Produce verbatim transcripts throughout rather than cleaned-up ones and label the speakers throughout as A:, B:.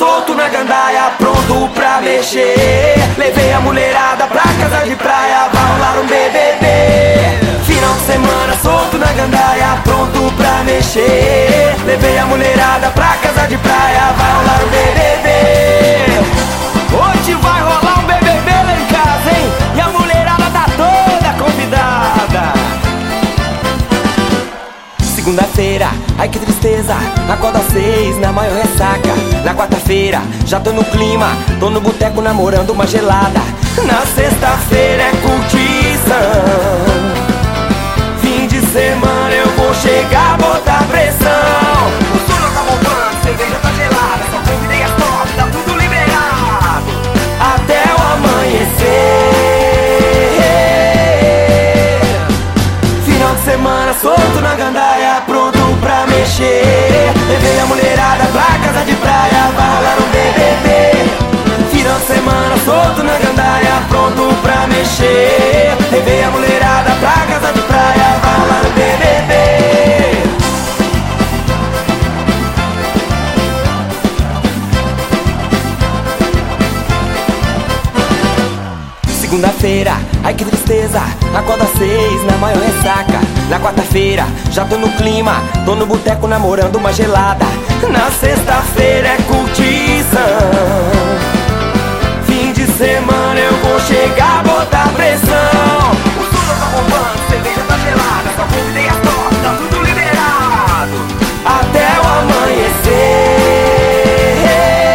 A: solto na gandaia, pronto pra mexer. Levei a mulherada pra casa de praia, vai rolar um B B B. Final de semana solto na gandaia, pronto pra mexer. Levei a mulherada pra casa de praia, vai rolar um B B B. Hoje vai rolar um B B B lá em casa, hein? E a mulherada tá toda convidada. Segunda-feira, ai que tristeza, acordo às seis na maior ressaca. Na quarta-feira, já tô no clima, tô no boteco namorando uma gelada. Na sexta-feira é curtição, fim de semana eu vou chegar, botar pressão. O som tá bombando, cerveja tá gelada, só convidei as top, tá tudo liberado até o amanhecer. Final de semana solto na gandaia, pronto pra mexer. Levei a mulherada pra casa de praia, vai rolar um B B B. Final de semana solto na gandaia, pronto pra mexer. Levei a mulherada pra casa de praia, vai rolar um B B B. Segunda-feira, ai que tristeza, acordo às seis na maior ressaca. Na quarta-feira, já tô no clima, tô no boteco namorando uma gelada. Na sexta-feira é curtição, fim de semana eu vou chegar, botar pressão. O som tá bombando, cerveja tá gelada, só convidei as top, tá tudo liberado até o amanhecer.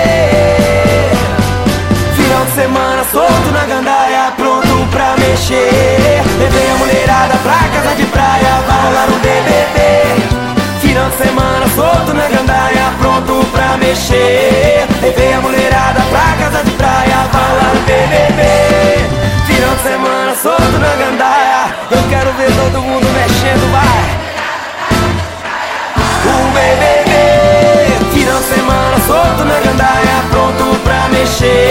A: Final de semana solto na gandaia, pronto pra mexer. Levei a mulherada pra casa de praia, vai rolar um B B B. Final de semana solto na gandaia, pronto pra mexer. Levei a mulherada pra casa de praia, vai rolar um B B B. Final de semana solto na gandaia, eu quero ver todo mundo mexendo, vai. Um B B B. Final de semana solto na gandaia, pronto pra mexer.